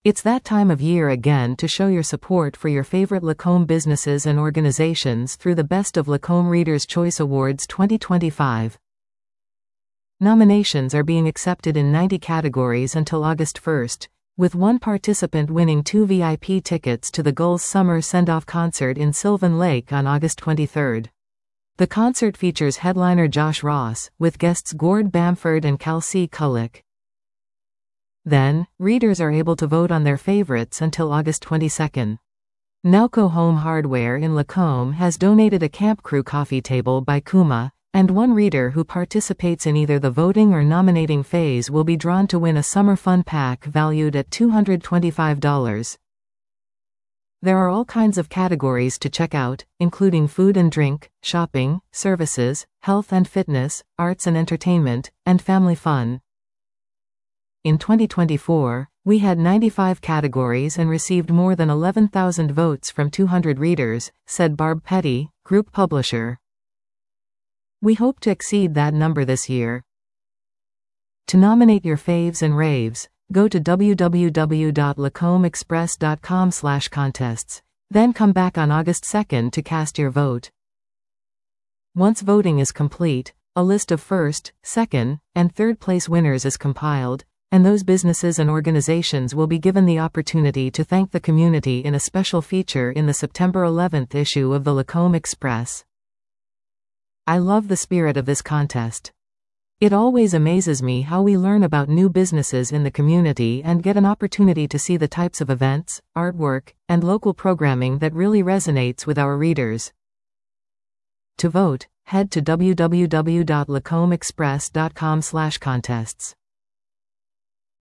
It's that time of year again to show your support for your favorite Lacombe businesses and organizations through the Best of Lacombe Readers' Choice Awards 2025. Nominations are being accepted in 90 categories until August 1st, with one participant winning 2 VIP tickets to the Gulls Summer Send-Off concert in Sylvan Lake on August 23rd. The concert features headliner Josh Ross, with guests Gord Bamford and Kelsey Kulik. Then, readers are able to vote on their favorites until August 22nd. Nowco Home Hardware in Lacombe has donated a Camp Crew coffee table by Kuma, and one reader who participates in either the voting or nominating phase will be drawn to win a summer fun pack valued at $225. There are all kinds of categories to check out, including food and drink, shopping, services, health and fitness, arts and entertainment, and family fun. In 2024, we had 95 categories and received more than 11,000 votes from 200 readers, said Barb Petty, group publisher. We hope to exceed that number this year. To nominate your faves and raves, go to www.lacombeexpress.com/contests, then come back on August 2nd to cast your vote. Once voting is complete, a list of first, second, and third place winners is compiled, and those businesses and organizations will be given the opportunity to thank the community in a special feature in the September 11th issue of the Lacombe Express. I love the spirit of this contest. It always amazes me how we learn about new businesses in the community and get an opportunity to see the types of events, artwork, and local programming that really resonates with our readers. To vote, head to www.lacombeexpress.com/contests.